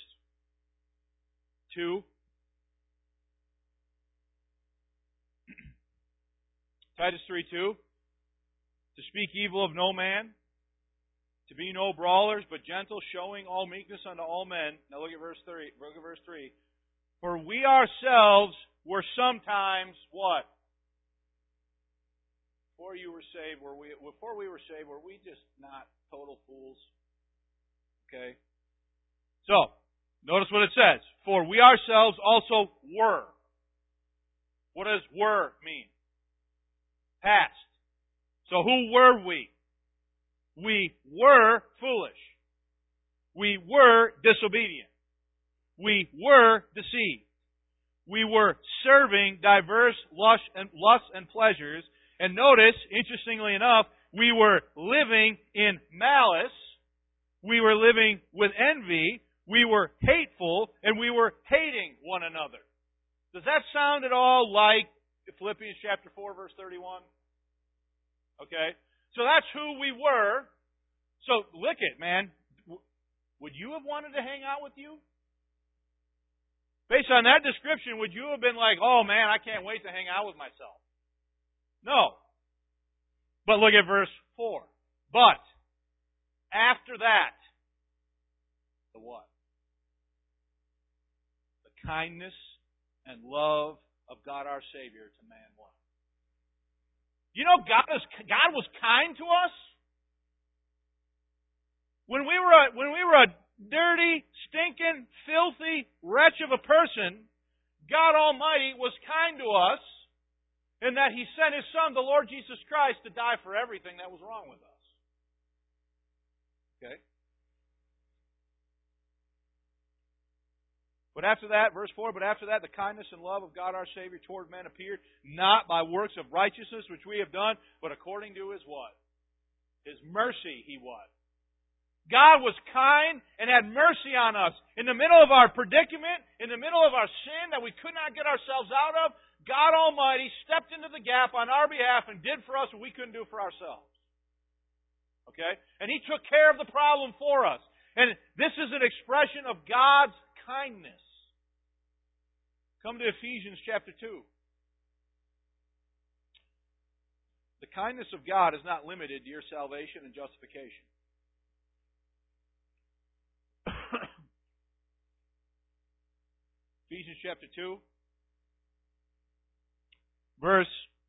2. Titus 3:2. To speak evil of no man, to be no brawlers, but gentle, showing all meekness unto all men. Now look at verse 3. Look at verse 3. For we ourselves were sometimes what? Before we were saved, were we just not total fools? Okay. So, notice what it says. For we ourselves also were. What does were mean? Past. So who were we? We were foolish. We were disobedient. We were deceived. We were serving diverse lusts and pleasures. And notice, interestingly enough, we were living in malice. We were living with envy. We were hateful. And we were hating one another. Does that sound at all like Philippians chapter 4, verse 31? Okay. So that's who we were. So look it, man. Would you have wanted to hang out with you? Based on that description, would you have been like, oh man, I can't wait to hang out with myself? No. But look at verse 4. But after that, the what? The kindness and love of God our Savior to man what? You know, God was kind to us. When we were a dirty, stinking, filthy wretch of a person, God Almighty was kind to us in that He sent His Son, the Lord Jesus Christ, to die for everything that was wrong with us. Okay? But after that, verse 4, but after that, the kindness and love of God our Savior toward men appeared, not by works of righteousness which we have done, but according to His what? His mercy He was. God was kind and had mercy on us. In the middle of our predicament, in the middle of our sin that we could not get ourselves out of, God Almighty stepped into the gap on our behalf and did for us what we couldn't do for ourselves. Okay? And He took care of the problem for us. And this is an expression of God's kindness. Come to Ephesians chapter 2. The kindness of God is not limited to your salvation and justification. Ephesians chapter 2, we'll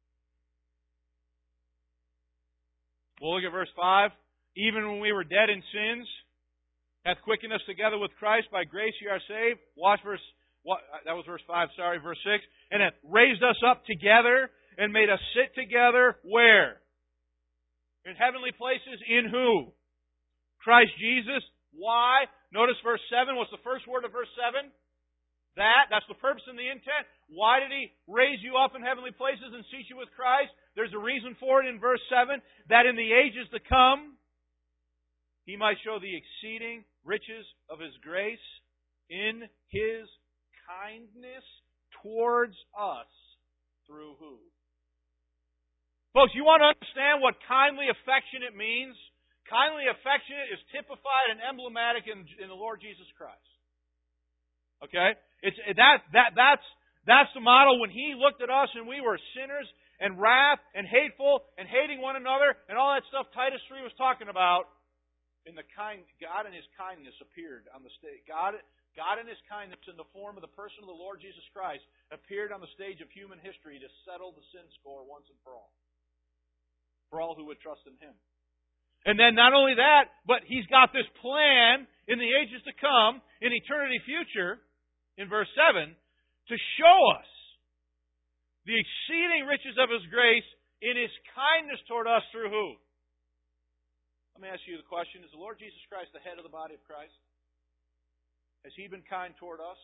look at verse 5. Even when we were dead in sins, hath quickened us together with Christ. By grace ye are saved. That was verse 5, verse 6. And hath raised us up together and made us sit together where? In heavenly places. In who? Christ Jesus. Why? Notice verse 7. What's the first word of verse 7? That's the purpose and the intent. Why did He raise you up in heavenly places and seat you with Christ? There's a reason for it in verse 7. That in the ages to come, He might show the exceeding riches of His grace in His kindness towards us through who? Folks, you want to understand what kindly affectionate means? Kindly affectionate is typified and emblematic in the Lord Jesus Christ. Okay? That's the model when He looked at us and we were sinners and wrath and hateful and hating one another and all that stuff Titus 3 was talking about. God in His kindness appeared on the stage. God in His kindness in the form of the person of the Lord Jesus Christ appeared on the stage of human history to settle the sin score once and for all. For all who would trust in Him. And then not only that, but He's got this plan in the ages to come, in eternity future, in verse 7, to show us the exceeding riches of His grace in His kindness toward us through who? Let me ask you the question, is the Lord Jesus Christ the head of the body of Christ? Has He been kind toward us?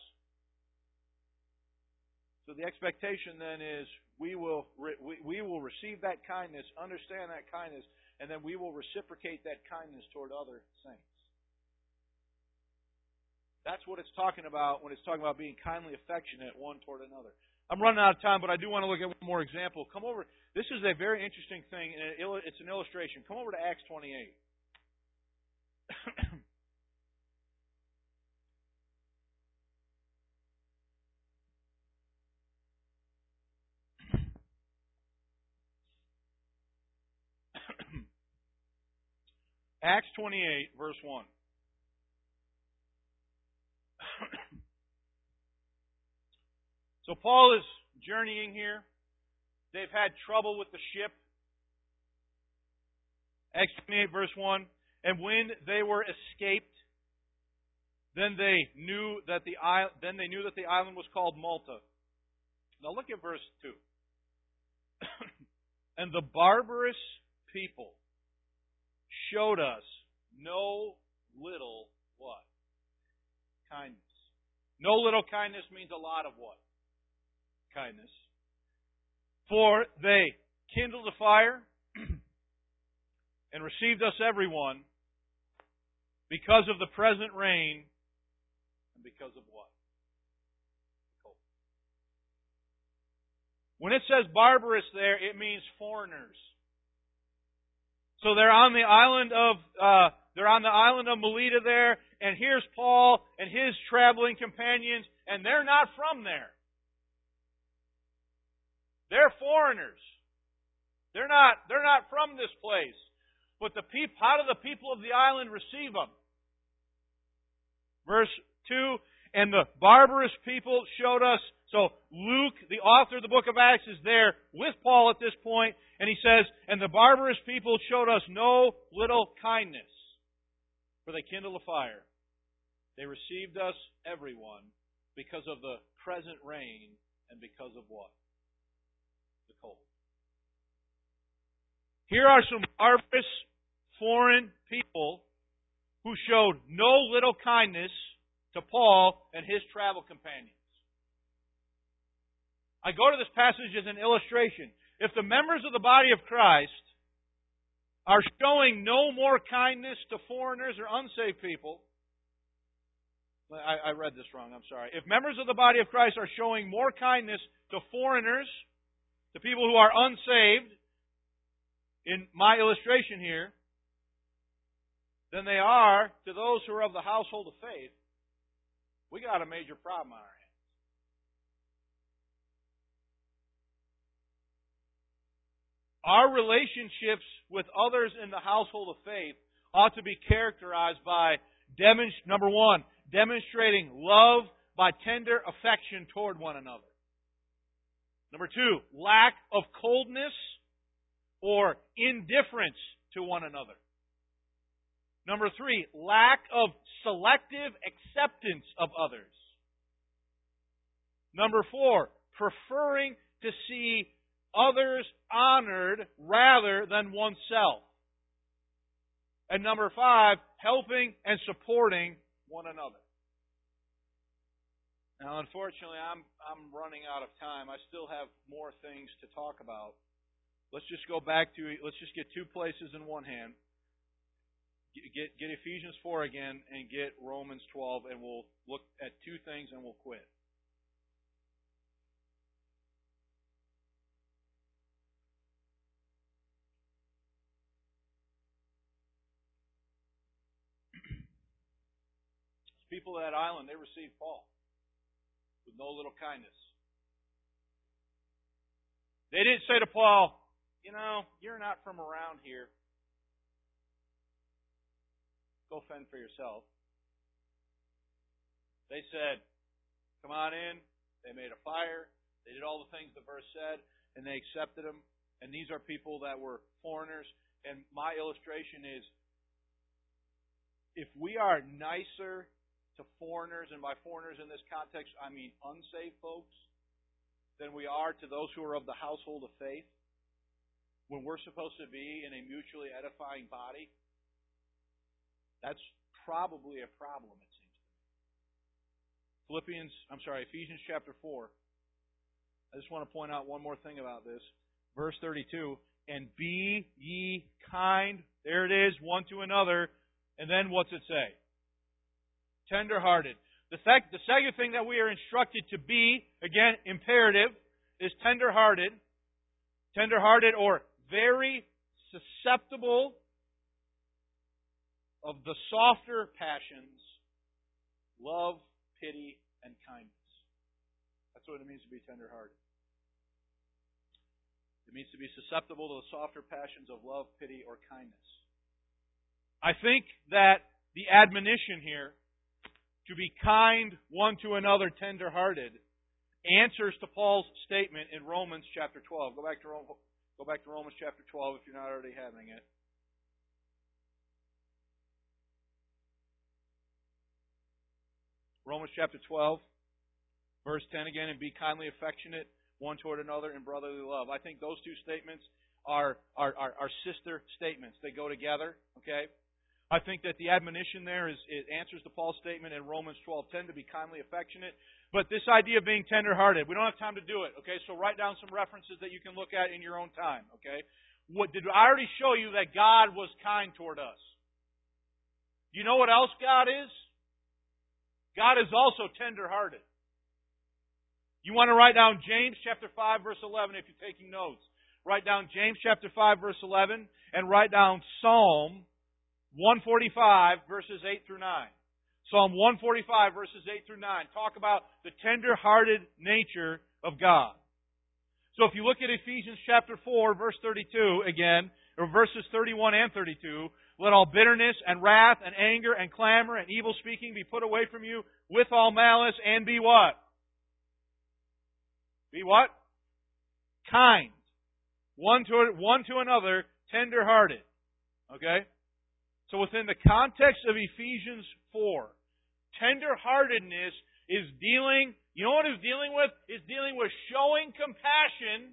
So the expectation then is we will receive that kindness, understand that kindness, and then we will reciprocate that kindness toward other saints. That's what it's talking about when it's talking about being kindly affectionate one toward another. I'm running out of time, but I do want to look at one more example. Come over. This is a very interesting thing, and it's an illustration. Come over to Acts 28. Acts 28, verse 1. So Paul is journeying here. They've had trouble with the ship. Acts 28, verse 1. And when they were escaped, then they knew that the island was called Malta. Now look at verse 2. And the barbarous people showed us no little what? Kindness. No little kindness means a lot of what? Kindness. For they kindled a fire and received us everyone because of the present rain and because of what? Cold. When it says barbarous there, it means foreigners. So they're on the island of Melita there, and here's Paul and his traveling companions, and they're not from there. They're foreigners. They're not from this place. But how do the people of the island receive them? Verse 2, and the barbarous people showed us. So Luke, the author of the book of Acts, is there with Paul at this point, and he says, and the barbarous people showed us no little kindness, for they kindled a fire. They received us, everyone, because of the present rain and because of what? The cold. Here are some barbarous, foreign people who showed no little kindness to Paul and his travel companions. I go to this passage as an illustration. If the members of the body of Christ are showing no more kindness to foreigners or unsaved people, I read this wrong, I'm sorry. If members of the body of Christ are showing more kindness to foreigners, to people who are unsaved, in my illustration here, than they are to those who are of the household of faith, we got a major problem on our hands. Our relationships with others in the household of faith ought to be characterized by, number one, demonstrating love by tender affection toward one another. Number two, lack of coldness or indifference to one another. Number three, lack of selective acceptance of others. Number four, preferring to see others honored rather than oneself. And number five, helping and supporting one another. Now, unfortunately, I'm running out of time. I still have more things to talk about. Let's just get two places in one hand. Get Ephesians 4 again and get Romans 12, and we'll look at two things and we'll quit. People of that island, they received Paul with no little kindness. They didn't say to Paul, you're not from around here. Go fend for yourself. They said, come on in. They made a fire. They did all the things the verse said, and they accepted him. And these are people that were foreigners. And my illustration is, if we are nicer to foreigners, and by foreigners in this context, I mean unsaved folks, than we are to those who are of the household of faith, when we're supposed to be in a mutually edifying body, that's probably a problem, it seems to me. Ephesians chapter 4. I just want to point out one more thing about this. Verse 32, and be ye kind, there it is, one to another, and then what's it say? Tender-hearted. The second thing that we are instructed to be, again, imperative, is tender-hearted. Tender-hearted or very susceptible of the softer passions, love, pity, and kindness. That's what it means to be tender-hearted. It means to be susceptible to the softer passions of love, pity, or kindness. I think that the admonition here to be kind one to another, tender-hearted, answers to Paul's statement in Romans chapter 12. Go back to Romans chapter 12 if you're not already having it. Romans chapter 12, verse 10 again, and be kindly affectionate one toward another in brotherly love. I think those two statements are sister statements. They go together, okay? I think that the admonition there it answers to Paul's statement in Romans 12:10 to be kindly affectionate. But this idea of being tender-hearted, we don't have time to do it, okay? So write down some references that you can look at in your own time, okay? I already show you that God was kind toward us. You know what else God is? God is also tender-hearted. You want to write down James chapter 5, verse 11 if you're taking notes. Write down James chapter 5, verse 11, and write down Psalm 145, verses 8 through 9. Psalm 145, verses 8 through 9. Talk about the tender-hearted nature of God. So if you look at Ephesians chapter 4, verse 32 again, or verses 31 and 32, let all bitterness and wrath and anger and clamor and evil speaking be put away from you with all malice, and be what? Be what? Kind. One to another, tender-hearted. Okay? So within the context of Ephesians 4, tender-heartedness is dealing, you know what it's dealing with? It's dealing with showing compassion.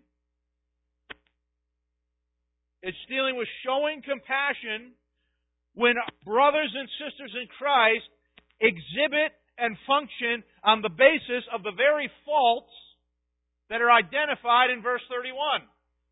It's dealing with showing compassion when brothers and sisters in Christ exhibit and function on the basis of the very faults that are identified in verse 31.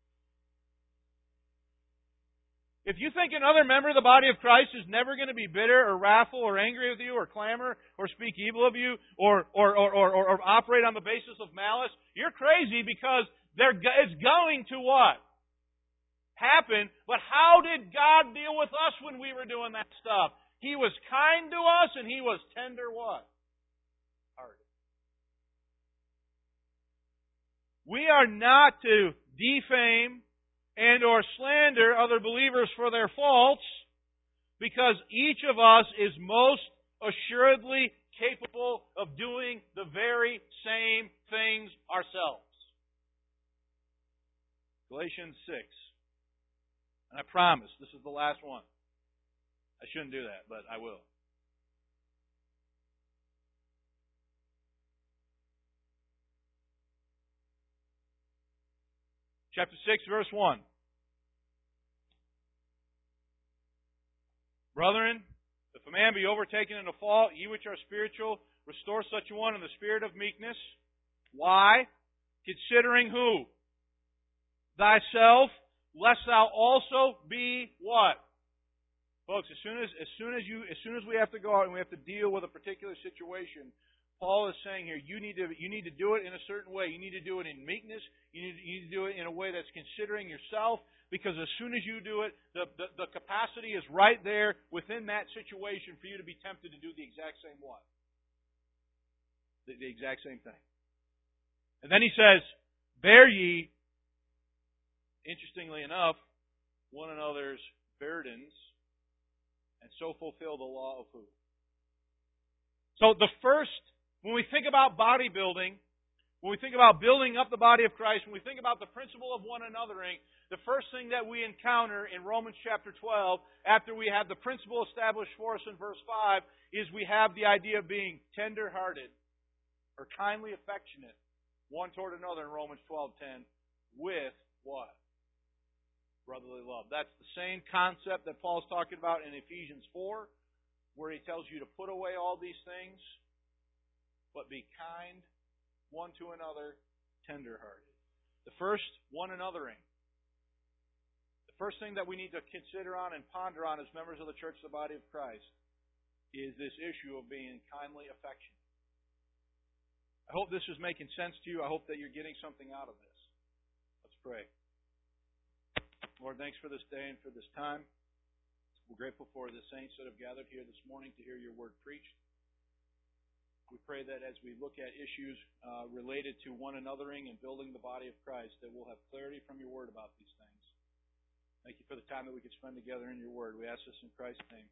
If you think another member of the body of Christ is never going to be bitter or wrathful or angry with you or clamor or speak evil of you or operate on the basis of malice, you're crazy, because it's going to what? Happen. But how did God deal with us when we were doing that stuff? He was kind to us and He was tender what? Hearted. We are not to defame and or slander other believers for their faults, because each of us is most assuredly capable of doing the very same things ourselves. Galatians 6. And I promise, this is the last one. I shouldn't do that, but I will. Chapter 6, verse 1. Brethren, if a man be overtaken in a fault, ye which are spiritual, restore such a one in the spirit of meekness. Why? Considering who? Thyself, lest thou also be what? Folks, as soon as we have to go out and we have to deal with a particular situation, Paul is saying here, you need to do it in a certain way. You need to do it in meekness. You need to do it in a way that's considering yourself, because as soon as you do it, the capacity is right there within that situation for you to be tempted to do the exact same what? The exact same thing. And then he says, bear ye, interestingly enough, one another's burdens, and so fulfill the law of who? So when we think about bodybuilding, when we think about building up the body of Christ, when we think about the principle of one anothering, the first thing that we encounter in Romans chapter 12, after we have the principle established for us in verse 5, is we have the idea of being tender-hearted or kindly affectionate one toward another in Romans 12:10 with what? Brotherly love. That's the same concept that Paul's talking about in Ephesians 4, where he tells you to put away all these things, but be kind one to another, tender-hearted. The first, one anothering. The first thing that we need to consider on and ponder on as members of the church, the body of Christ, is this issue of being kindly affectionate. I hope this is making sense to you. I hope that you're getting something out of this. Let's pray. Lord, thanks for this day and for this time. We're grateful for the saints that have gathered here this morning to hear your word preached. We pray that as we look at issues related to one anothering and building the body of Christ, that we'll have clarity from your word about these things. Thank you for the time that we could spend together in your word. We ask this in Christ's name.